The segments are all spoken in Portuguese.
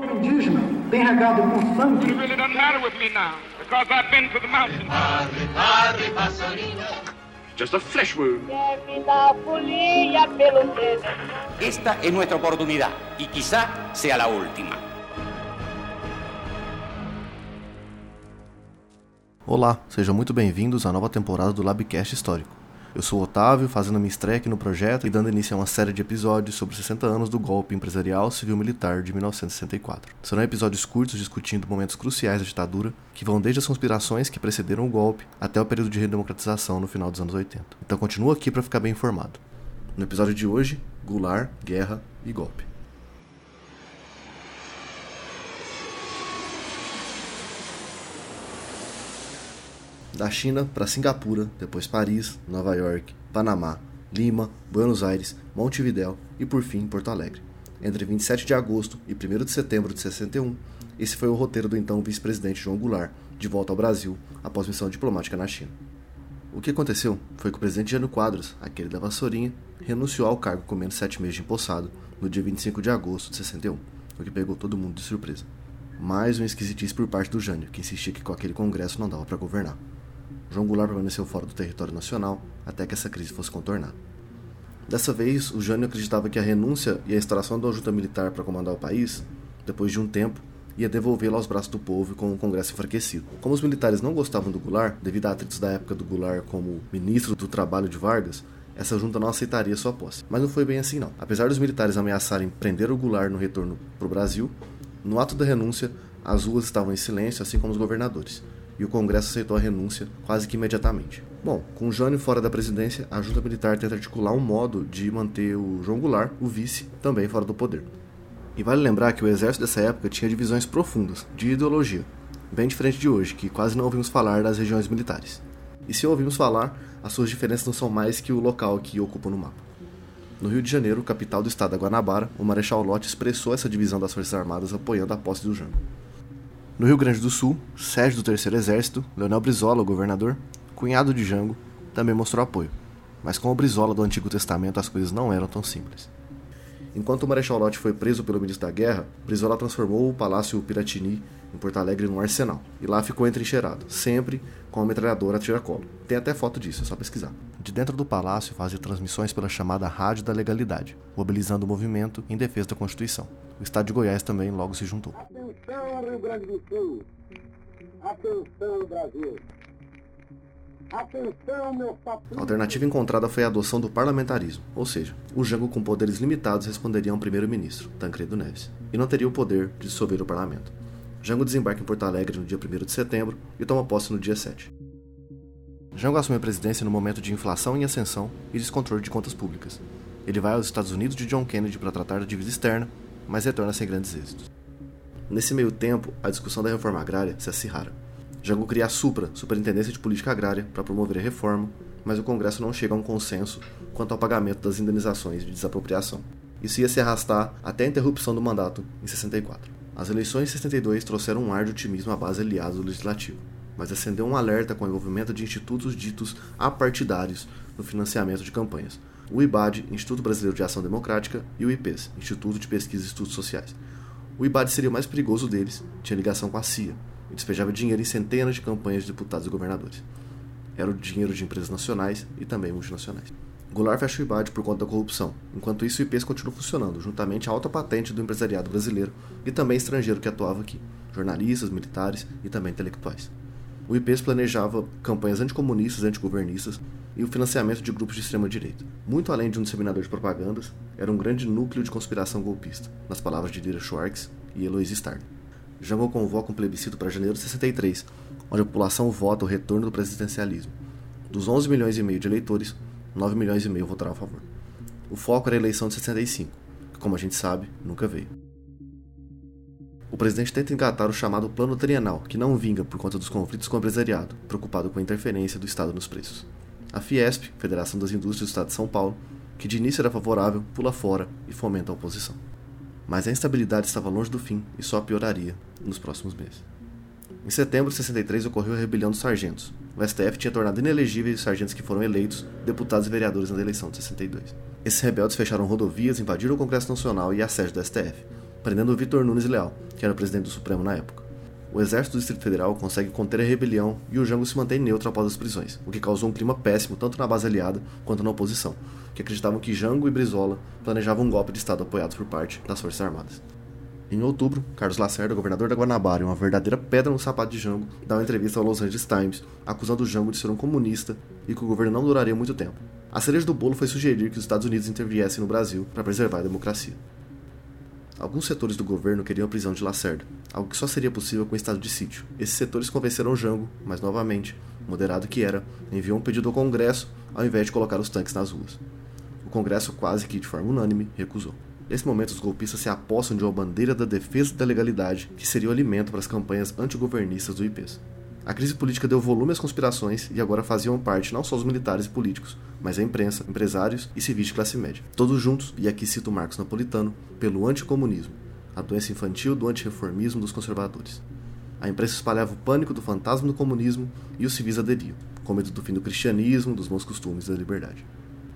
Indígena tem regado com sangue. It really doesn't matter with me now, because I've been to the mountains. Just a flesh wound. Esta es nuestra oportunidad y quizá sea la última. Olá, sejam muito bem-vindos à nova temporada do Labcast Histórico. Eu sou o Otávio, fazendo minha estreia aqui no projeto e dando início a uma série de episódios sobre 60 anos do golpe empresarial civil-militar de 1964. Serão episódios curtos discutindo momentos cruciais da ditadura, que vão desde as conspirações que precederam o golpe até o período de redemocratização no final dos anos 80. Então continua aqui para ficar bem informado. No episódio de hoje, Goulart, guerra e golpe. Da China para Singapura, depois Paris, Nova York, Panamá, Lima, Buenos Aires, Montevidéu e por fim Porto Alegre. Entre 27 de agosto e 1º de setembro de 61, esse foi o roteiro do então vice-presidente João Goulart, de volta ao Brasil após missão diplomática na China. O que aconteceu foi que o presidente Jânio Quadros, aquele da vassourinha, renunciou ao cargo com menos 7 meses de empossado no dia 25 de agosto de 61, o que pegou todo mundo de surpresa. Mais uma esquisitice por parte do Jânio, que insistia que com aquele congresso não dava para governar. João Goulart permaneceu fora do território nacional até que essa crise fosse contornada. Dessa vez, o Jânio acreditava que a renúncia e a instalação da junta militar para comandar o país, depois de um tempo, ia devolvê-lo aos braços do povo e com o Congresso enfraquecido. Como os militares não gostavam do Goulart, devido a atritos da época do Goulart como ministro do Trabalho de Vargas, essa junta não aceitaria sua posse. Mas não foi bem assim não. Apesar dos militares ameaçarem prender o Goulart no retorno para o Brasil, no ato da renúncia, as ruas estavam em silêncio, assim como os governadores. E o Congresso aceitou a renúncia quase que imediatamente. Bom, com o Jânio fora da presidência, a junta militar tenta articular um modo de manter o João Goulart, o vice, também fora do poder. E vale lembrar que o exército dessa época tinha divisões profundas, de ideologia, bem diferente de hoje, que quase não ouvimos falar das regiões militares. E se ouvimos falar, as suas diferenças não são mais que o local que ocupam no mapa. No Rio de Janeiro, capital do estado da Guanabara, o Marechal Lott expressou essa divisão das Forças Armadas apoiando a posse do Jânio. No Rio Grande do Sul, sede do 3º Exército, Leonel Brizola, o governador, cunhado de Jango, também mostrou apoio. Mas com o Brizola do Antigo Testamento as coisas não eram tão simples. Enquanto o Marechal Lott foi preso pelo ministro da Guerra, Brizola transformou o Palácio Piratini, em Porto Alegre, num arsenal. E lá ficou entrincheirado, sempre com a metralhadora a tiracolo. Tem até foto disso, é só pesquisar. De dentro do palácio fazia transmissões pela chamada Rádio da Legalidade, mobilizando o movimento em defesa da Constituição. O estado de Goiás também logo se juntou. Atenção, Rio Grande do Sul. Atenção, Brasil. Atenção, meu papo. A alternativa encontrada foi a adoção do parlamentarismo, ou seja, o Jango com poderes limitados responderia a um primeiro-ministro, Tancredo Neves, e não teria o poder de dissolver o parlamento. Jango desembarca em Porto Alegre no dia 1º de setembro e toma posse no dia 7. Jango assume a presidência no momento de inflação em ascensão e descontrole de contas públicas. Ele vai aos Estados Unidos de John Kennedy para tratar da dívida externa, mas retorna sem grandes êxitos. Nesse meio tempo, a discussão da reforma agrária se acirrara. Jango cria a SUPRA, Superintendência de Política Agrária, para promover a reforma, mas o Congresso não chega a um consenso quanto ao pagamento das indenizações de desapropriação. Isso ia se arrastar até a interrupção do mandato em 64. As eleições de 62 trouxeram um ar de otimismo à base aliada do Legislativo, mas acendeu um alerta com o envolvimento de institutos ditos apartidários no financiamento de campanhas. O IBAD, Instituto Brasileiro de Ação Democrática, e o IPES, Instituto de Pesquisa e Estudos Sociais. O IBAD seria o mais perigoso deles, tinha ligação com a CIA, e despejava dinheiro em centenas de campanhas de deputados e governadores. Era o dinheiro de empresas nacionais e também multinacionais. Goulart fecha o IBAD por conta da corrupção. Enquanto isso, o IPES continua funcionando, juntamente à alta patente do empresariado brasileiro e também estrangeiro que atuava aqui, jornalistas, militares e também intelectuais. O IPES planejava campanhas anticomunistas e antigovernistas e o financiamento de grupos de extrema-direita. Muito além de um disseminador de propagandas, era um grande núcleo de conspiração golpista, nas palavras de Lira Schwartz e Eloise Starr. Jango convoca um plebiscito para janeiro de 63, onde a população vota o retorno do presidencialismo. Dos 11 milhões e meio de eleitores, 9 milhões e meio votaram a favor. O foco era a eleição de 65, que, como a gente sabe, nunca veio. O presidente tenta engatar o chamado Plano Trienal, que não vinga por conta dos conflitos com o empresariado, preocupado com a interferência do Estado nos preços. A Fiesp, Federação das Indústrias do Estado de São Paulo, que de início era favorável, pula fora e fomenta a oposição. Mas a instabilidade estava longe do fim e só pioraria nos próximos meses. Em setembro de 63 ocorreu a rebelião dos sargentos. O STF tinha tornado inelegíveis os sargentos que foram eleitos deputados e vereadores na eleição de 62. Esses rebeldes fecharam rodovias, invadiram o Congresso Nacional e a sede do STF. prendendo Vitor Nunes Leal, que era o presidente do Supremo na época. O exército do Distrito Federal consegue conter a rebelião e o Jango se mantém neutro após as prisões, o que causou um clima péssimo tanto na base aliada quanto na oposição, que acreditavam que Jango e Brizola planejavam um golpe de Estado apoiado por parte das Forças Armadas. Em outubro, Carlos Lacerda, governador da Guanabara e uma verdadeira pedra no sapato de Jango, dá uma entrevista ao Los Angeles Times, acusando Jango de ser um comunista e que o governo não duraria muito tempo. A cereja do bolo foi sugerir que os Estados Unidos interviessem no Brasil para preservar a democracia. Alguns setores do governo queriam a prisão de Lacerda, algo que só seria possível com o estado de sítio. Esses setores convenceram Jango, mas novamente, moderado que era, enviou um pedido ao Congresso ao invés de colocar os tanques nas ruas. O Congresso, quase que de forma unânime, recusou. Nesse momento, os golpistas se apossam de uma bandeira da defesa da legalidade que seria o alimento para as campanhas antigovernistas do IPES. A crise política deu volume às conspirações e agora faziam parte não só os militares e políticos, mas a imprensa, empresários e civis de classe média. Todos juntos, e aqui cito Marcos Napolitano, pelo anticomunismo, a doença infantil do antirreformismo dos conservadores. A imprensa espalhava o pânico do fantasma do comunismo e os civis aderiam, com medo do fim do cristianismo, dos bons costumes e da liberdade.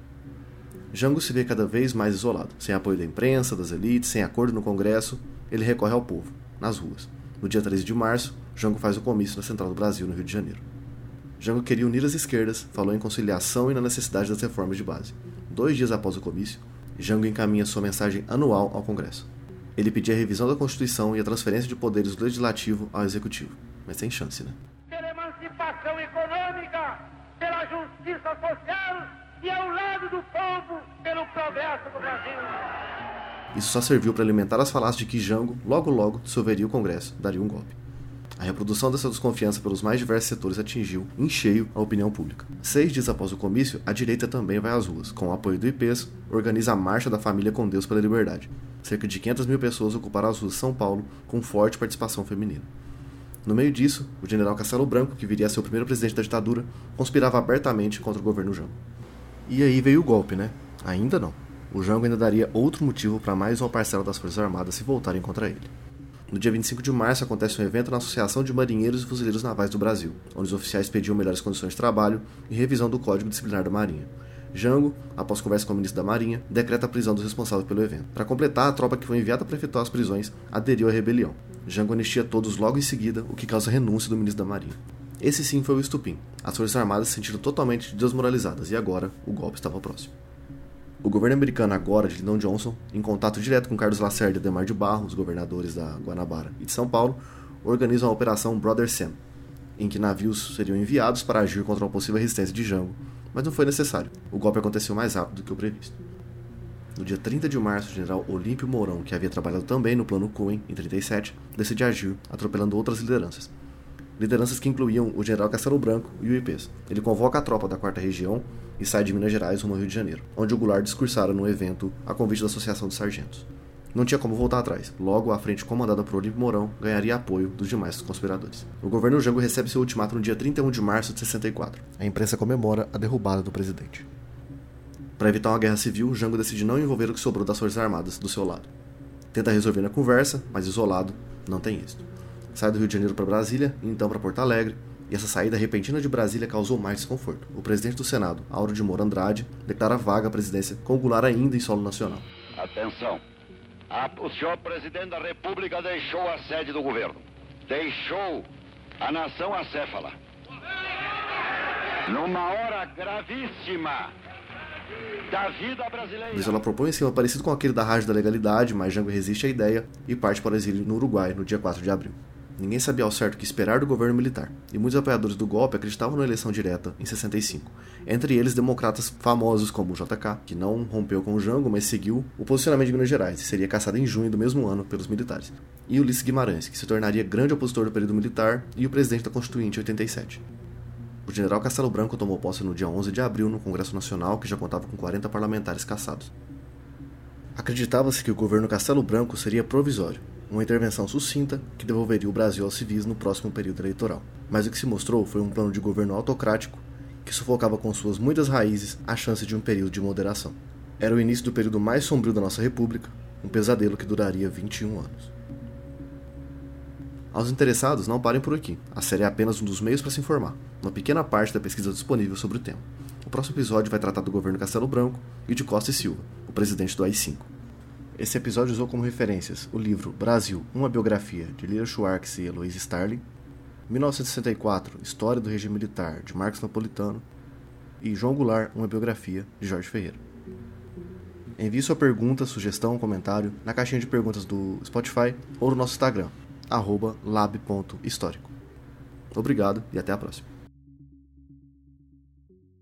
Jango se vê cada vez mais isolado, sem apoio da imprensa, das elites, sem acordo no Congresso, ele recorre ao povo, nas ruas. No dia 13 de março, Jango faz o comício na Central do Brasil, no Rio de Janeiro. Jango queria unir as esquerdas, falou em conciliação e na necessidade das reformas de base. 2 dias após o comício, Jango encaminha sua mensagem anual ao Congresso. Ele pedia a revisão da Constituição e a transferência de poderes do Legislativo ao Executivo, mas sem chance, né? Pela emancipação econômica, pela justiça social e ao lado do povo, pelo progresso do Brasil. Isso só serviu para alimentar as falácias de que Jango, logo, dissolveria o Congresso, daria um golpe. A reprodução dessa desconfiança pelos mais diversos setores atingiu, em cheio, a opinião pública. 6 dias após o comício, a direita também vai às ruas. Com o apoio do IPES, organiza a Marcha da Família com Deus pela Liberdade. Cerca de 500 mil pessoas ocuparam as ruas de São Paulo, com forte participação feminina. No meio disso, o general Castelo Branco, que viria a ser o primeiro presidente da ditadura, conspirava abertamente contra o governo Jango. E aí veio o golpe, né? Ainda não. O Jango ainda daria outro motivo para mais uma parcela das Forças Armadas se voltarem contra ele. No dia 25 de março acontece um evento na Associação de Marinheiros e Fuzileiros Navais do Brasil, onde os oficiais pediam melhores condições de trabalho e revisão do Código Disciplinar da Marinha. Jango, após conversa com o ministro da Marinha, decreta a prisão dos responsáveis pelo evento. Para completar, a tropa que foi enviada para efetuar as prisões aderiu à rebelião. Jango anistia todos logo em seguida, o que causa a renúncia do ministro da Marinha. Esse sim foi o estupim. As Forças Armadas se sentiram totalmente desmoralizadas e agora o golpe estava próximo. O governo americano agora, de Lyndon Johnson, em contato direto com Carlos Lacerda e Adhemar de Barros, governadores da Guanabara e de São Paulo, organizam a Operação Brother Sam, em que navios seriam enviados para agir contra uma possível resistência de Jango, mas não foi necessário. O golpe aconteceu mais rápido do que o previsto. No dia 30 de março, o general Olímpio Mourão, que havia trabalhado também no Plano Cohen, em 37, decide agir, atropelando outras lideranças. Lideranças que incluíam o general Castelo Branco e o IPES. Ele convoca a tropa da 4ª Região e sai de Minas Gerais rumo ao Rio de Janeiro, onde o Goulart discursara num evento a convite da Associação dos Sargentos. Não tinha como voltar atrás. Logo, a frente comandada por Olímpio Mourão ganharia apoio dos demais conspiradores. O governo Jango recebe seu ultimato no dia 31 de março de 64. A imprensa comemora a derrubada do presidente. Para evitar uma guerra civil, Jango decide não envolver o que sobrou das Forças Armadas do seu lado. Tenta resolver na conversa, mas isolado, não tem êxito. Sai do Rio de Janeiro para Brasília e então para Porto Alegre, e essa saída repentina de Brasília causou mais desconforto. O presidente do Senado, Auro de Moura Andrade, declara vaga a presidência com o Goulart ainda em solo nacional. Atenção! O senhor presidente da República deixou a sede do governo. Deixou a nação acéfala. Numa hora gravíssima da vida brasileira. Brizola propõe um esquema parecido com aquele da Rádio da Legalidade, mas Jango resiste à ideia e parte para o exílio no Uruguai no dia 4 de abril. Ninguém sabia ao certo o que esperar do governo militar, e muitos apoiadores do golpe acreditavam na eleição direta em 65. Entre eles, democratas famosos como o JK, que não rompeu com o Jango, mas seguiu o posicionamento de Minas Gerais e seria caçado em junho do mesmo ano pelos militares. E Ulisses Guimarães, que se tornaria grande opositor do período militar e o presidente da Constituinte em 87. O general Castelo Branco tomou posse no dia 11 de abril no Congresso Nacional, que já contava com 40 parlamentares caçados. Acreditava-se que o governo Castelo Branco seria provisório, uma intervenção sucinta que devolveria o Brasil aos civis no próximo período eleitoral. Mas o que se mostrou foi um plano de governo autocrático que sufocava com suas muitas raízes a chance de um período de moderação. Era o início do período mais sombrio da nossa república, um pesadelo que duraria 21 anos. Aos interessados, não parem por aqui. A série é apenas um dos meios para se informar, uma pequena parte da pesquisa disponível sobre o tema. O próximo episódio vai tratar do governo Castelo Branco e de Costa e Silva, o presidente do AI-5. Esse episódio usou como referências o livro Brasil, uma biografia, de Lira Schwartz e Eloise Starling, 1964, História do Regime Militar, de Marcos Napolitano, e João Goulart, uma biografia, de Jorge Ferreira. Envie sua pergunta, sugestão, comentário na caixinha de perguntas do Spotify ou no nosso Instagram, @lab.histórico. Obrigado e até a próxima.